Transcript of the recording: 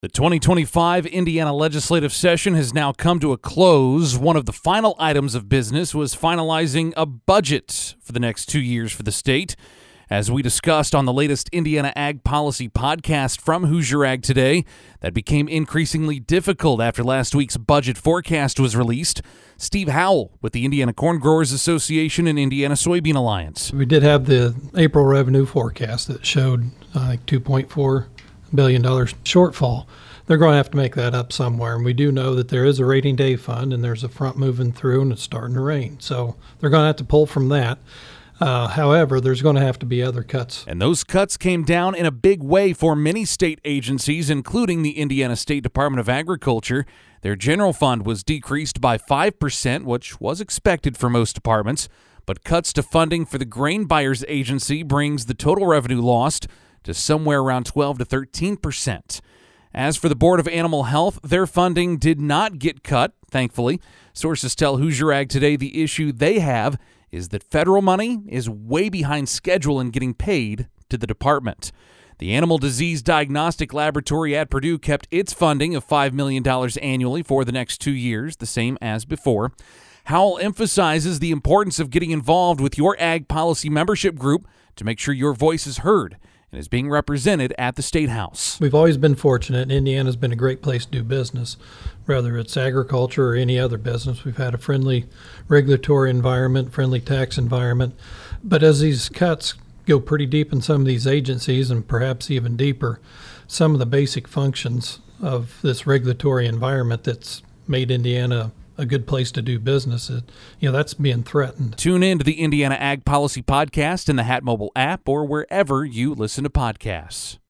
The 2025 Indiana legislative session has now come to a close. One of the final items of business was finalizing a budget for the next 2 years for the state. As we discussed on the latest Indiana Ag Policy podcast from Hoosier Ag Today, that became increasingly difficult after last week's budget forecast was released. Steve Howell with the Indiana Corn Growers Association and Indiana Soybean Alliance. We did have the April revenue forecast that showed $2.4 billion shortfall. They're going to have to make that up somewhere, and we do know that there is a rainy day fund and there's a front moving through and it's starting to rain, so they're going to have to pull from that. However, there's going to have to be other cuts. And those cuts came down in a big way for many state agencies, including the Indiana State Department of Agriculture. Their general fund was decreased by 5%, which was expected for most departments, but cuts to funding for the Grain Buyers Agency brings the total revenue lost to somewhere around 12 to 13%. As for the Board of Animal Health, their funding did not get cut, thankfully. Sources tell Hoosier Ag Today the issue they have is that federal money is way behind schedule in getting paid to the department. The Animal Disease Diagnostic Laboratory at Purdue kept its funding of $5 million annually for the next 2 years, the same as before. Howell emphasizes the importance of getting involved with your ag policy membership group to make sure your voice is heard and is being represented at the State House. We've always been fortunate. Indiana's been a great place to do business, whether it's agriculture or any other business. We've had a friendly regulatory environment, friendly tax environment. But as these cuts go pretty deep in some of these agencies and perhaps even deeper, some of the basic functions of this regulatory environment that's made Indiana a good place to do business, that's being threatened. Tune in to the Indiana Ag Policy Podcast in the Hat Mobile app or wherever you listen to podcasts.